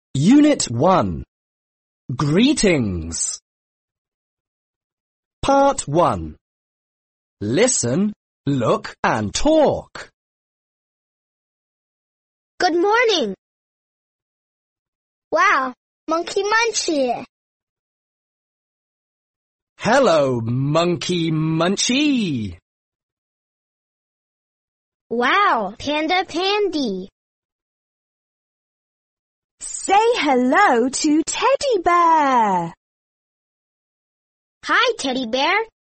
Unit 1. Greetings. Part 1. Listen, look and talk. Good morning. Wow, Monkey Munchie. Hello, Monkey Munchie. Wow, Panda Pandy. Say hello to Teddy Bear. Hi, Teddy Bear.